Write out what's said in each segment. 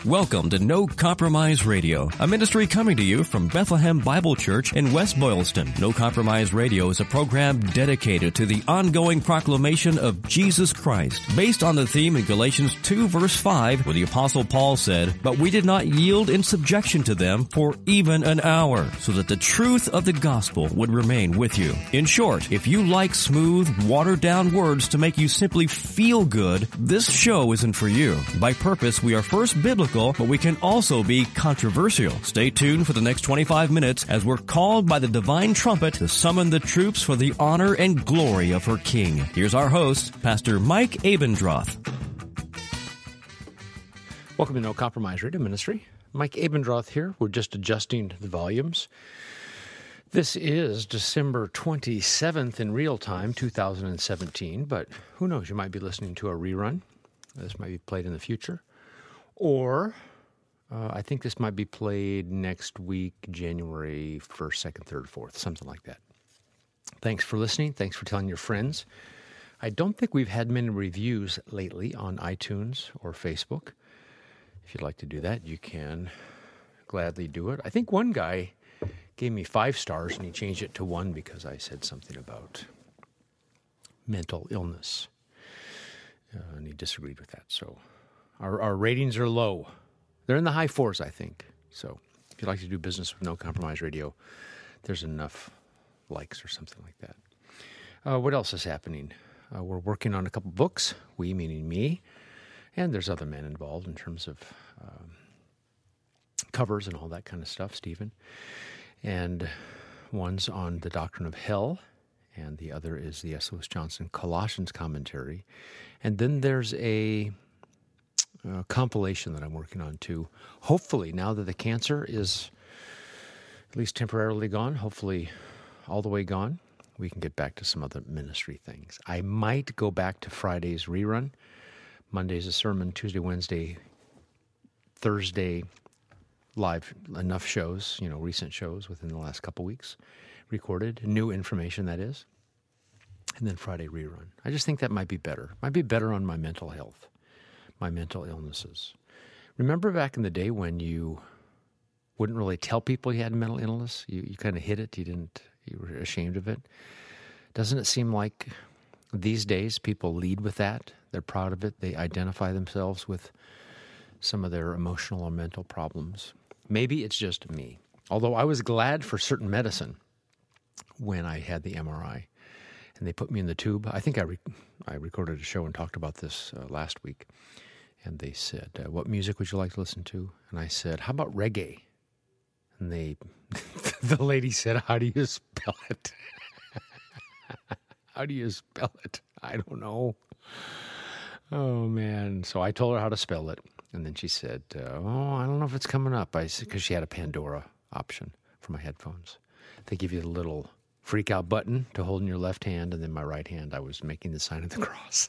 Welcome to No Compromise Radio, a ministry coming to you from Bethlehem Bible Church in West Boylston. No Compromise Radio is a program dedicated to the ongoing proclamation of Jesus Christ, based on the theme in Galatians 2 verse 5, where the Apostle Paul said, "But we did not yield in subjection to them for even an hour, so that the truth of the gospel would remain with you." In short, if you like smooth, watered-down words to make you simply feel good, this show isn't for you. By purpose, we are first biblical, but we can also be controversial. Stay tuned for the next 25 minutes as we're called by the divine trumpet to summon the troops for the honor and glory of her King. Here's our host, Pastor Mike Abendroth. Welcome to No Compromise Radio Ministry. Mike Abendroth here. We're just adjusting the volumes. This is December 27th in real time, 2017, but who knows, you might be listening to a rerun. This might be played in the future. Or I think this might be played next week, January 1st, 2nd, 3rd, 4th, something like that. Thanks for listening. Thanks for telling your friends. I don't think we've had many reviews lately on iTunes or Facebook. If you'd like to do that, you can gladly do it. I think one guy gave me 5 stars and he changed it to 1 because I said something about mental illness. And he disagreed with that, so... Our ratings are low. They're in the high 4s, I think. So if you'd like to do business with No Compromise Radio, there's enough likes or something like that. What else is happening? We're working on a couple books, we meaning me, and there's other men involved in terms of covers and all that kind of stuff, Stephen. And one's on the doctrine of hell, and the other is the S. Lewis Johnson Colossians commentary. And then there's a compilation that I'm working on too. Hopefully, now that the cancer is at least temporarily gone, hopefully all the way gone, we can get back to some other ministry things. I might go back to Friday's rerun. Monday's a sermon, Tuesday, Wednesday, Thursday, live, enough shows, recent shows within the last couple weeks, recorded, new information that is, and then Friday rerun. I just think that might be better. Might be better on my mental health. My mental illnesses. Remember back in the day when you wouldn't really tell people you had a mental illness? You kind of hid it. You were ashamed of it. Doesn't it seem like these days people lead with that? They're proud of it. They identify themselves with some of their emotional or mental problems. Maybe it's just me. Although I was glad for certain medicine when I had the MRI and they put me in the tube. I think I recorded a show and talked about this last week. And they said, what music would you like to listen to? And I said, how about reggae? And the lady said, how do you spell it? How do you spell it? I don't know. Oh, man. So I told her how to spell it. And then she said, I don't know if it's coming up. I said, because she had a Pandora option for my headphones. They give you the little freak out button to hold in your left hand. And then my right hand, I was making the sign of the cross.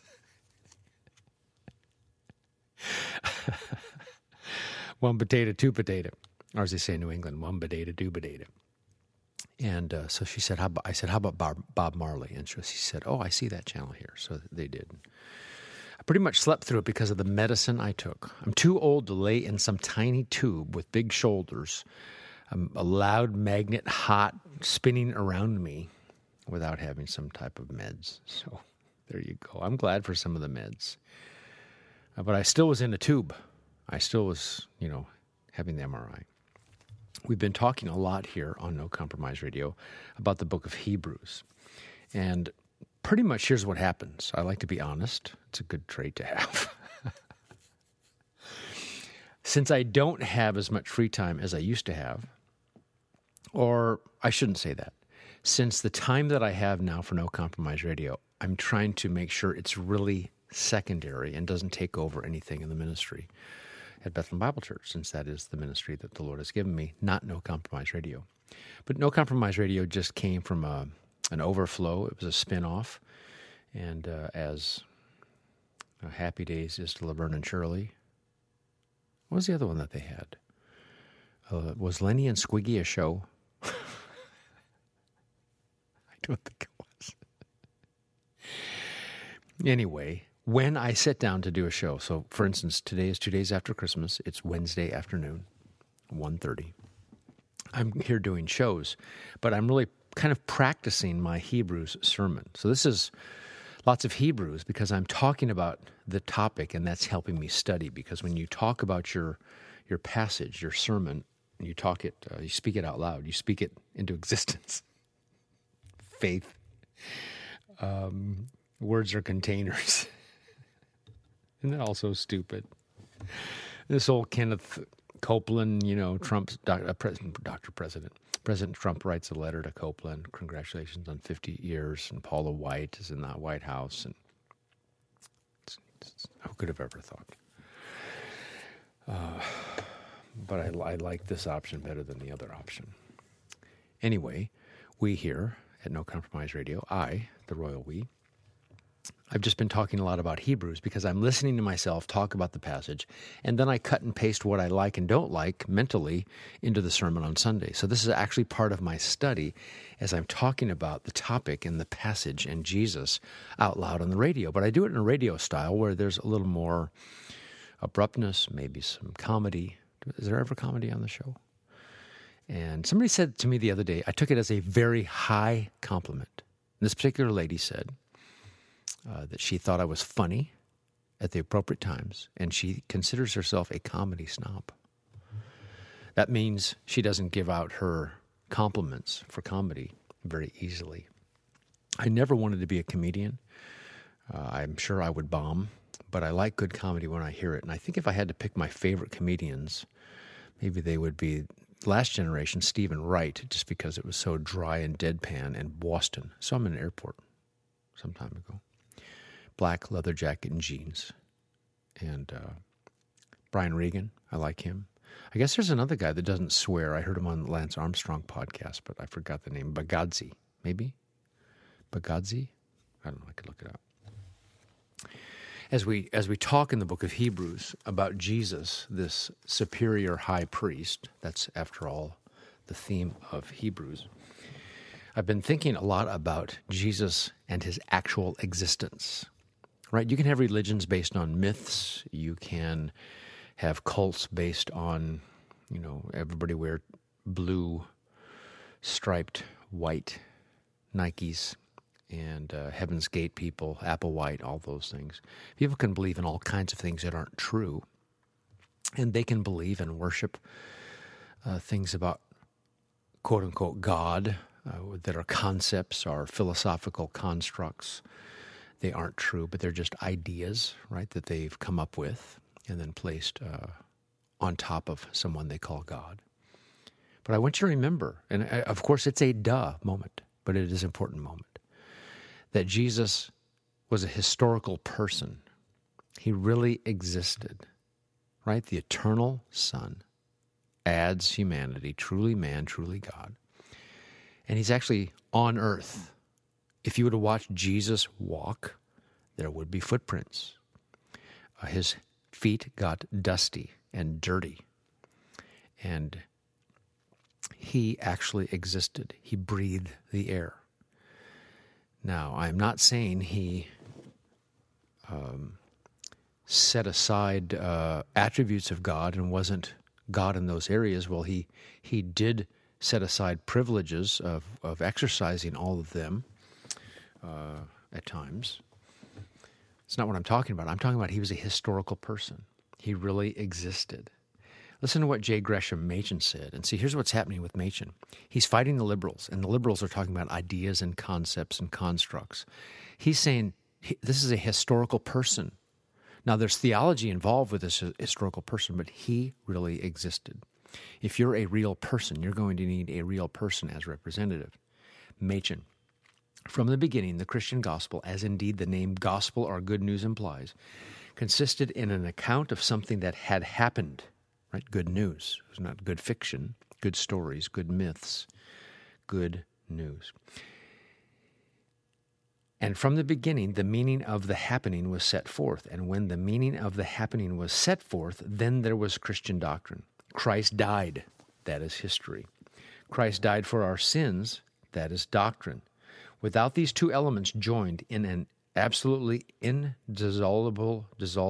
One potato, two potato. Or as they say in New England, one potato, two potato. And so she said, I said, how about Bob Marley? And she said, oh, I see that channel here. So they did. I pretty much slept through it because of the medicine I took. I'm too old to lay in some tiny tube with big shoulders, a loud magnet hot spinning around me without having some type of meds. So there you go. I'm glad for some of the meds. But I still was in a tube. I still was, having the MRI. We've been talking a lot here on No Compromise Radio about the book of Hebrews. And pretty much here's what happens. I like to be honest. It's a good trait to have. Since I don't have as much free time as I used to have, or I shouldn't say that. Since the time that I have now for No Compromise Radio, I'm trying to make sure it's really secondary and doesn't take over anything in the ministry at Bethlehem Bible Church, since that is the ministry that the Lord has given me, not No Compromise Radio. But No Compromise Radio just came from an overflow. It was a spin-off. And as Happy Days is to Laverne and Shirley, what was the other one that they had? Was Lenny and Squiggy a show? I don't think it was. Anyway, when I sit down to do a show, so for instance, today is 2 days after Christmas. It's Wednesday afternoon, 1:30. I'm here doing shows, but I'm really kind of practicing my Hebrews sermon. So this is lots of Hebrews because I'm talking about the topic, and that's helping me study. Because when you talk about your passage, your sermon, you speak it out loud. You speak it into existence. Faith. Words are containers. Isn't that also stupid? This old Kenneth Copeland, Trump's President Trump writes a letter to Copeland. Congratulations on 50 years. And Paula White is in the White House. And who could have ever thought? But I like this option better than the other option. Anyway, we here at No Compromise Radio, I, the royal we, I've just been talking a lot about Hebrews because I'm listening to myself talk about the passage, and then I cut and paste what I like and don't like mentally into the sermon on Sunday. So this is actually part of my study as I'm talking about the topic and the passage and Jesus out loud on the radio. But I do it in a radio style where there's a little more abruptness, maybe some comedy. Is there ever comedy on the show? And somebody said to me the other day, I took it as a very high compliment. This particular lady said that she thought I was funny at the appropriate times, and she considers herself a comedy snob. That means she doesn't give out her compliments for comedy very easily. I never wanted to be a comedian. I'm sure I would bomb, but I like good comedy when I hear it. And I think if I had to pick my favorite comedians, maybe they would be last generation Stephen Wright, just because it was so dry and deadpan, and Boston. Saw him in an airport some time ago. Black leather jacket and jeans. And Brian Regan, I like him. I guess there's another guy that doesn't swear. I heard him on the Lance Armstrong podcast, but I forgot the name. Bagazzi, maybe? Bagazzi? I don't know. I could look it up. As we talk in the book of Hebrews about Jesus, this superior high priest, that's after all the theme of Hebrews, I've been thinking a lot about Jesus and his actual existence. Right? You can have religions based on myths. You can have cults based on, everybody wear blue, striped, white Nikes, and Heaven's Gate people, Applewhite, all those things. People can believe in all kinds of things that aren't true, and they can believe and worship things about quote-unquote God that are concepts, are philosophical constructs. They aren't true, but they're just ideas, right, that they've come up with and then placed on top of someone they call God. But I want you to remember, and of course it's a duh moment, but it is an important moment, that Jesus was a historical person. He really existed, right? The eternal Son adds humanity, truly man, truly God. And he's actually on earth. If you were to watch Jesus walk, there would be footprints. His feet got dusty and dirty. And he actually existed. He breathed the air. Now, I'm not saying he set aside attributes of God and wasn't God in those areas. Well, he did set aside privileges of exercising all of them at times. It's not what I'm talking about. I'm talking about he was a historical person. He really existed. Listen to what J. Gresham Machen said. And see, here's what's happening with Machen. He's fighting the liberals, and the liberals are talking about ideas and concepts and constructs. He's saying this is a historical person. Now, there's theology involved with this historical person, but he really existed. If you're a real person, you're going to need a real person as representative. Machen. From the beginning, the Christian gospel, as indeed the name gospel or good news implies, consisted in an account of something that had happened. Right? Good news. It was not good fiction, good stories, good myths, good news. And from the beginning, the meaning of the happening was set forth. And when the meaning of the happening was set forth, then there was Christian doctrine. Christ died. That is history. Christ died for our sins. That is doctrine. Without these two elements joined in an absolutely indissoluble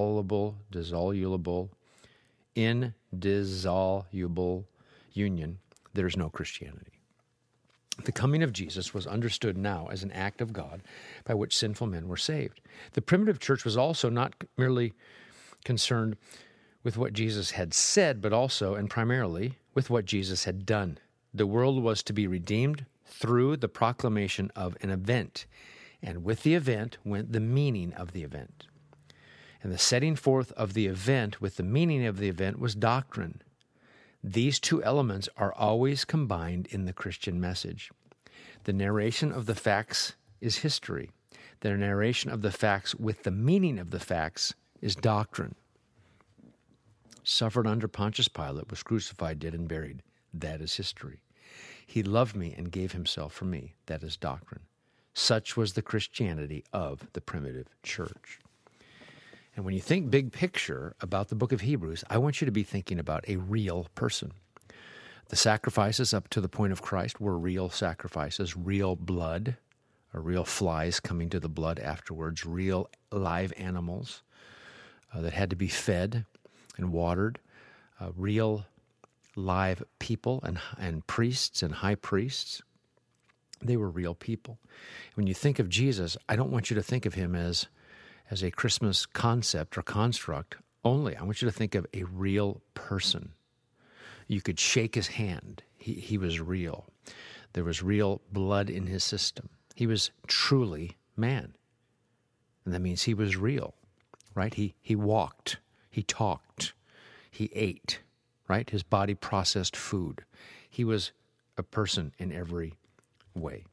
union, there's no Christianity. The coming of Jesus was understood now as an act of God by which sinful men were saved. The primitive church was also not merely concerned with what Jesus had said, but also and primarily with what Jesus had done. The world was to be redeemed through the proclamation of an event, and with the event went the meaning of the event. And the setting forth of the event with the meaning of the event was doctrine. These two elements are always combined in the Christian message. The narration of the facts is history. The narration of the facts with the meaning of the facts is doctrine. Suffered under Pontius Pilate, was crucified, dead, and buried. That is history. He loved me and gave himself for me. That is doctrine. Such was the Christianity of the primitive church. And when you think big picture about the book of Hebrews, I want you to be thinking about a real person. The sacrifices up to the point of Christ were real sacrifices, real blood, or real flies coming to the blood afterwards, real live animals that had to be fed and watered, real live people and priests and high priests. They were real people. When you think of Jesus, I don't want you to think of him as a Christmas concept or construct only. I want you to think of a real person. You could shake his hand. He was real. There was real blood in his system. He was truly man. And that means he was real, right? He walked. He talked. He ate, right? His body processed food. He was a person in every way.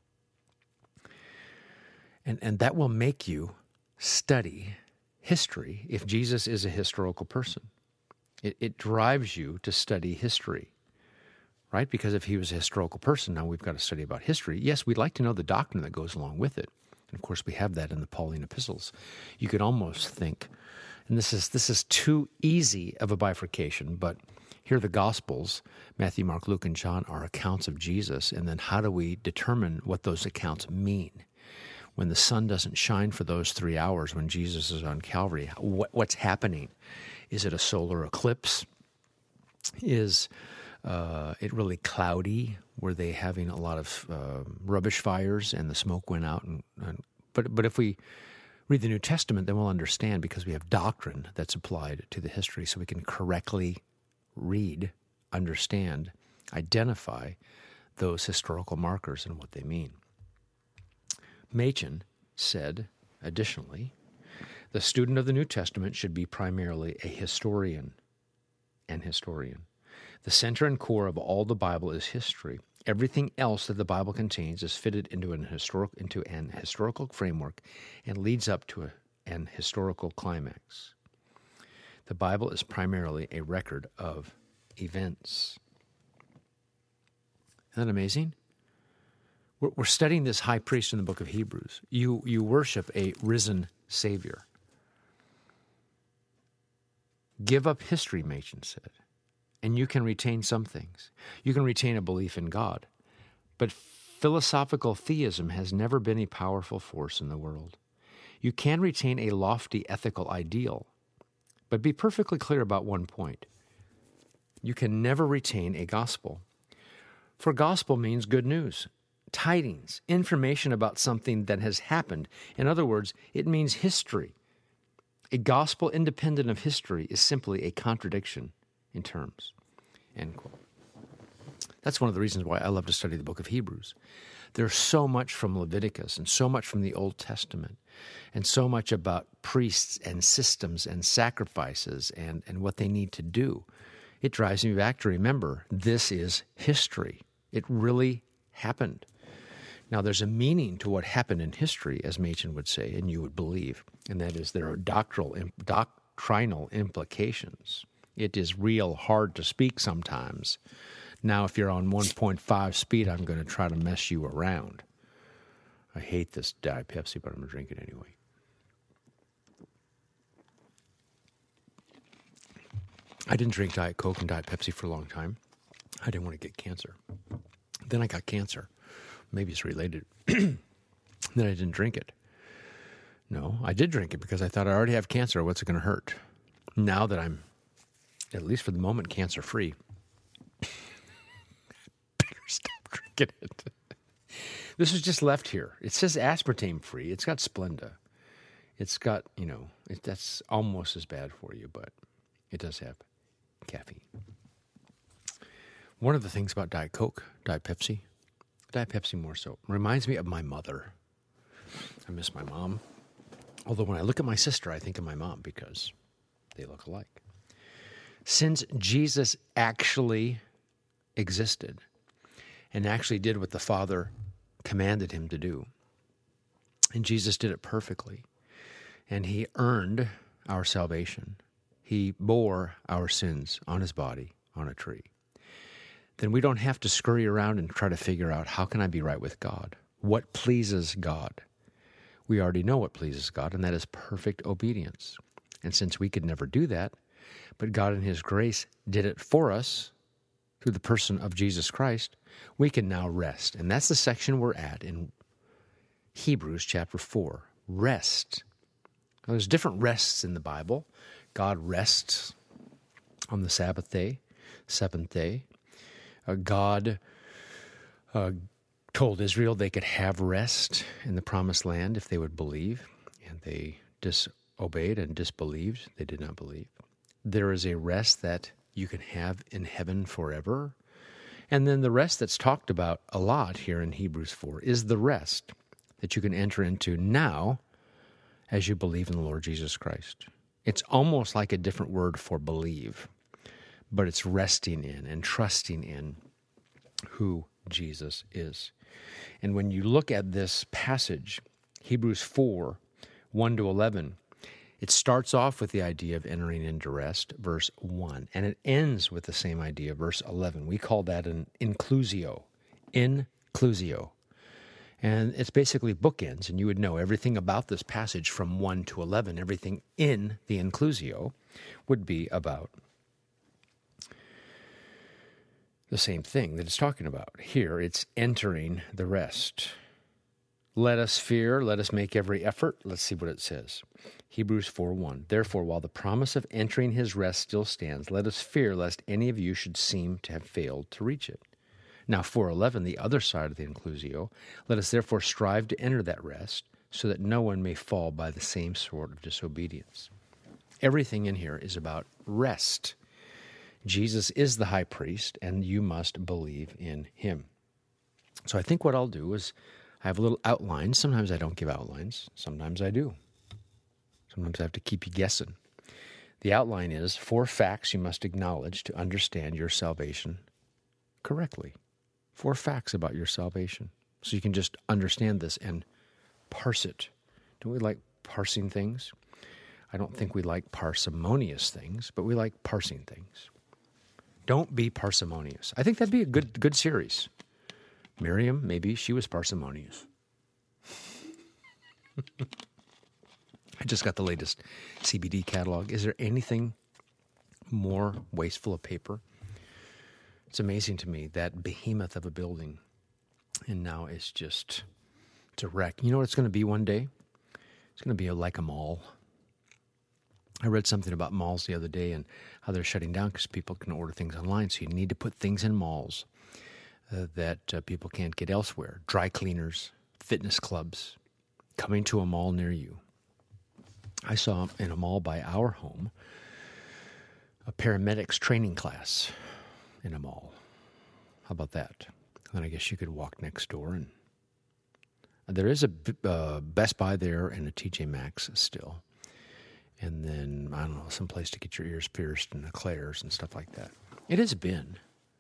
And that will make you study history if Jesus is a historical person. It drives you to study history, right? Because if he was a historical person, now we've got to study about history. Yes, we'd like to know the doctrine that goes along with it. And of course, we have that in the Pauline epistles. You could almost think, and this is too easy of a bifurcation, but here the Gospels, Matthew, Mark, Luke, and John, are accounts of Jesus. And then how do we determine what those accounts mean? When the sun doesn't shine for those 3 hours when Jesus is on Calvary, what's happening? Is it a solar eclipse? Is it really cloudy? Were they having a lot of rubbish fires and the smoke went out? But if we read the New Testament, then we'll understand because we have doctrine that's applied to the history so we can correctly read, understand, identify those historical markers and what they mean. Machen said, additionally, the student of the New Testament should be primarily a historian. The center and core of all the Bible is history. Everything else that the Bible contains is fitted into an historical framework and leads up to an historical climax. The Bible is primarily a record of events. Isn't that amazing? We're studying this high priest in the book of Hebrews. You worship a risen Savior. Give up history, Machen said, and you can retain some things. You can retain a belief in God. But philosophical theism has never been a powerful force in the world. You can retain a lofty ethical ideal, but be perfectly clear about one point. You can never retain a gospel. For gospel means good news, tidings, information about something that has happened. In other words, it means history. A gospel independent of history is simply a contradiction in terms. End quote. That's one of the reasons why I love to study the book of Hebrews. There's so much from Leviticus and so much from the Old Testament and so much about priests and systems and sacrifices and what they need to do. It drives me back to remember this is history. It really happened. Now, there's a meaning to what happened in history, as Machen would say, and you would believe, and that is there are doctrinal implications. It is real hard to speak sometimes. Now, if you're on 1.5 speed, I'm going to try to mess you around. I hate this Diet Pepsi, but I'm going to drink it anyway. I didn't drink Diet Coke and Diet Pepsi for a long time. I didn't want to get cancer. Then I got cancer. Maybe it's related. Then I didn't drink it. No, I did drink it because I thought I already have cancer. What's it going to hurt? Now that I'm, at least for the moment, cancer-free, better stop drinking it. This was just left here. It says aspartame-free. It's got Splenda. It's got, that's almost as bad for you, but it does have caffeine. One of the things about Diet Coke, Diet Pepsi more so, reminds me of my mother. I miss my mom. Although when I look at my sister, I think of my mom because they look alike. Since Jesus actually existed and actually did what the Father commanded him to do, and Jesus did it perfectly, and he earned our salvation, he bore our sins on his body on a tree, then we don't have to scurry around and try to figure out, how can I be right with God? What pleases God? We already know what pleases God, and that is perfect obedience. And since we could never do that, but God in his grace did it for us through the person of Jesus Christ, we can now rest. And that's the section we're at in Hebrews chapter 4. Rest. Now, there's different rests in the Bible. God rests on the Sabbath day, seventh day. God told Israel they could have rest in the promised land if they would believe, and they disobeyed and disbelieved. They did not believe. There is a rest that you can have in heaven forever. And then the rest that's talked about a lot here in Hebrews 4 is the rest that you can enter into now as you believe in the Lord Jesus Christ. It's almost like a different word for believe, but it's resting in and trusting in who Jesus is. And when you look at this passage, Hebrews 4, 1 to 11, it starts off with the idea of entering into rest, verse 1, and it ends with the same idea, verse 11. We call that an inclusio. Inclusio. And it's basically bookends, and you would know everything about this passage from 1 to 11, everything in the inclusio would be about the same thing that it's talking about. Here, it's entering the rest. Let us fear, let us make every effort. Let's see what it says. Hebrews 4:1. Therefore, while the promise of entering his rest still stands, let us fear lest any of you should seem to have failed to reach it. Now, 4:11, the other side of the inclusio, let us therefore strive to enter that rest, so that no one may fall by the same sort of disobedience. Everything in here is about rest. Jesus is the high priest, and you must believe in him. So I think what I'll do is I have a little outline. Sometimes I don't give outlines. Sometimes I do. Sometimes I have to keep you guessing. The outline is 4 facts you must acknowledge to understand your salvation correctly. 4 facts about your salvation. So you can just understand this and parse it. Don't we like parsing things? I don't think we like parsimonious things, but we like parsing things. Don't be parsimonious. I think that'd be a good series. Miriam, maybe she was parsimonious. I just got the latest CBD catalog. Is there anything more wasteful of paper? It's amazing to me, that behemoth of a building, and now it's a wreck. You know what it's going to be one day? It's going to be like a mall. I read something about malls the other day and how they're shutting down because people can order things online. So you need to put things in malls that people can't get elsewhere. Dry cleaners, fitness clubs, coming to a mall near you. I saw in a mall by our home a paramedics training class in a mall. How about that? Then I guess you could walk next door. And there is a Best Buy there and a TJ Maxx still. And then, I don't know, some place to get your ears pierced and eclairs and stuff like that. It has been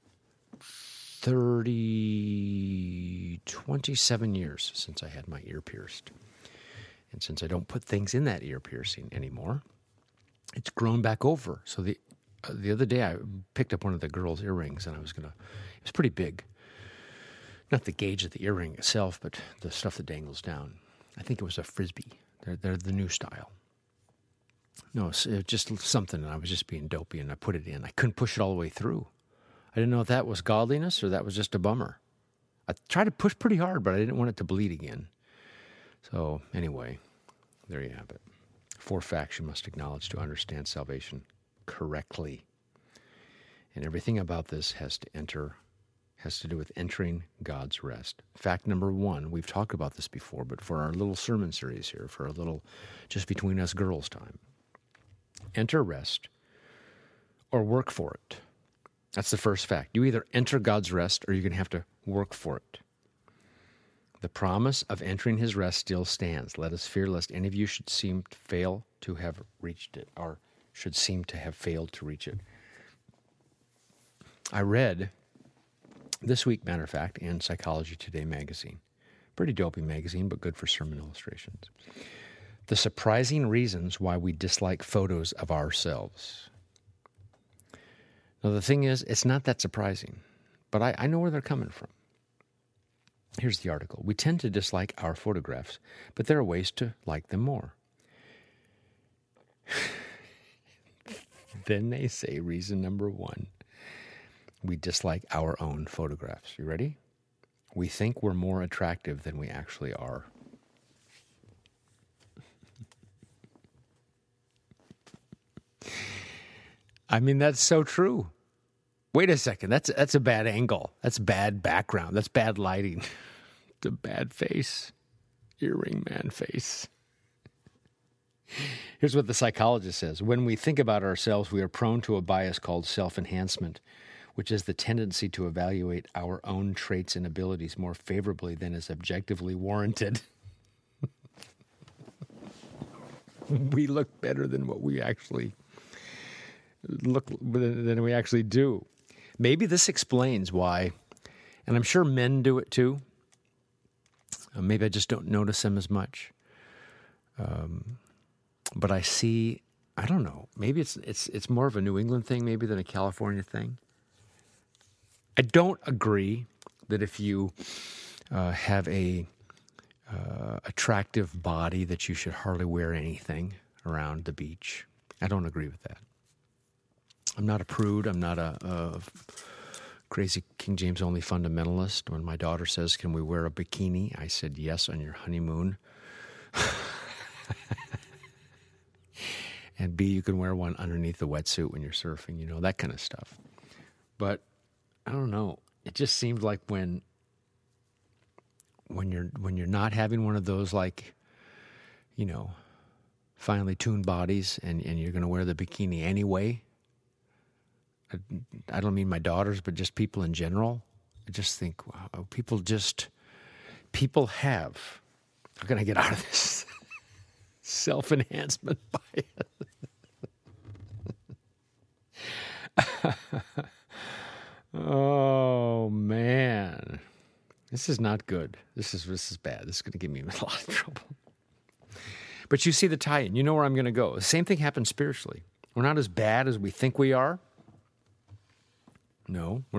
27 years since I had my ear pierced. And since I don't put things in that ear piercing anymore, it's grown back over. So the other day I picked up one of the girls' earrings, and it was pretty big. Not the gauge of the earring itself, but the stuff that dangles down. I think it was a Frisbee. They're the new style. No, it's just something, and I was just being dopey, and I put it in. I couldn't push it all the way through. I didn't know if that was godliness or that was just a bummer. I tried to push pretty hard, but I didn't want it to bleed again. So anyway, There you have it. 4 facts you must acknowledge to understand salvation correctly. And everything about this has to do with entering God's rest. Fact number 1, we've talked about this before, but for our little sermon series here, for a little just between us girls time, enter rest or work for it. That's the first fact. You either enter God's rest or you're going to have to work for it. The promise of entering his rest still stands. Let us fear lest any of you should seem to fail to have reached it, or should seem to have failed to reach it. I read this week, matter of fact, in Psychology Today magazine. Pretty dopey magazine, but good for sermon illustrations. The surprising reasons why we dislike photos of ourselves. Now, the thing is, it's not that surprising, but I know where they're coming from. Here's the article. We tend to dislike our photographs, but there are ways to like them more. Then they say reason number 1. We dislike our own photographs. You ready? We think we're more attractive than we actually are. I mean, that's so true. Wait a second. That's a bad angle. That's bad background. That's bad lighting. It's a bad face. Earring man face. Here's what the psychologist says. When we think about ourselves, we are prone to a bias called self-enhancement, which is the tendency to evaluate our own traits and abilities more favorably than is objectively warranted. We look better than what we actually do. Maybe this explains why, and I'm sure men do it too. Maybe I just don't notice them as much. But I see, I don't know, maybe it's more of a New England thing maybe than a California thing. I don't agree that if you have a attractive body that you should hardly wear anything around the beach. I don't agree with that. I'm not a prude. I'm not a crazy King James only fundamentalist. When my daughter says, "Can we wear a bikini?" I said, "Yes, on your honeymoon." And B, you can wear one underneath the wetsuit when you're surfing, that kind of stuff. But I don't know. It just seems like when you're not having one of those finely tuned bodies and you're going to wear the bikini anyway. I don't mean my daughters, but just people in general. I just think, wow, how can I get out of this self-enhancement bias? Oh, man. This is not good. This is bad. This is going to get me in a lot of trouble. But you see the tie-in. You know where I'm going to go. The same thing happens spiritually. We're not as bad as we think we are. No, we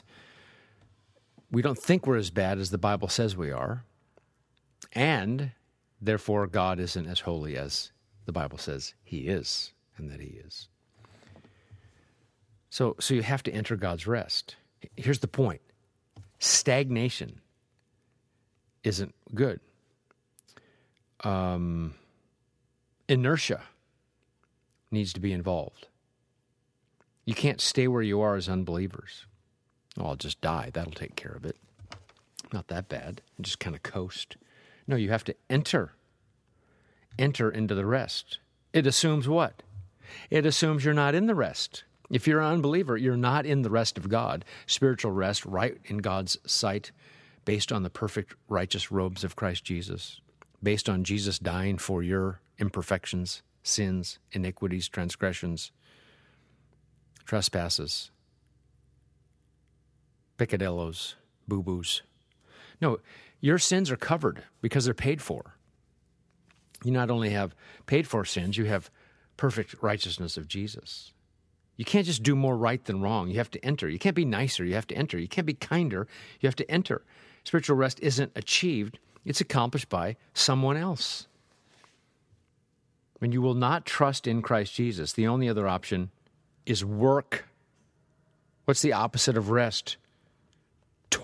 don't think we're as bad as the Bible says we are. And therefore, God isn't as holy as the Bible says he is and that he is. So you have to enter God's rest. Here's the point. Stagnation isn't good. Inertia needs to be involved. You can't stay where you are as unbelievers. Oh, I'll just die. That'll take care of it. Not that bad. Just kind of coast. No, you have to enter into the rest. It assumes what? It assumes you're not in the rest. If you're an unbeliever, you're not in the rest of God. Spiritual rest, right in God's sight, based on the perfect righteous robes of Christ Jesus, based on Jesus dying for your imperfections, sins, iniquities, transgressions, trespasses, peccadillos, boo-boos. No, your sins are covered because they're paid for. You not only have paid for sins, you have perfect righteousness of Jesus. You can't just do more right than wrong. You have to enter. You can't be nicer. You have to enter. You can't be kinder. You have to enter. Spiritual rest isn't achieved. It's accomplished by someone else. When you will not trust in Christ Jesus, the only other option is work. What's the opposite of rest?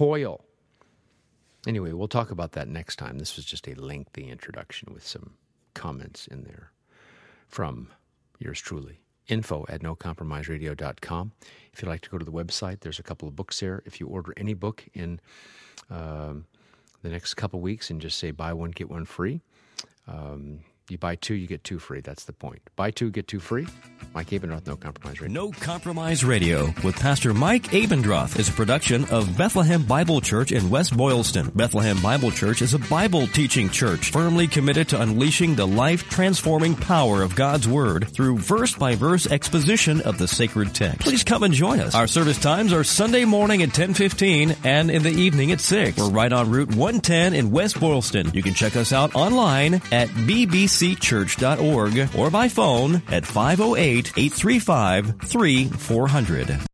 Toil. Anyway, we'll talk about that next time. This was just a lengthy introduction with some comments in there from yours truly. info@nocompromiseradio.com. If you'd like to go to the website, there's a couple of books there. If you order any book in the next couple weeks and just say buy one, get one free, you buy two, you get two free. That's the point. Buy two, get two free. Mike Abendroth, No Compromise Radio. No Compromise Radio with Pastor Mike Abendroth is a production of Bethlehem Bible Church in West Boylston. Bethlehem Bible Church is a Bible teaching church firmly committed to unleashing the life-transforming power of God's Word through verse-by-verse exposition of the sacred text. Please come and join us. Our service times are Sunday morning at 10:15 and in the evening at 6. We're right on Route 110 in West Boylston. You can check us out online at bbcchurch.org or by phone at 508-835-3400.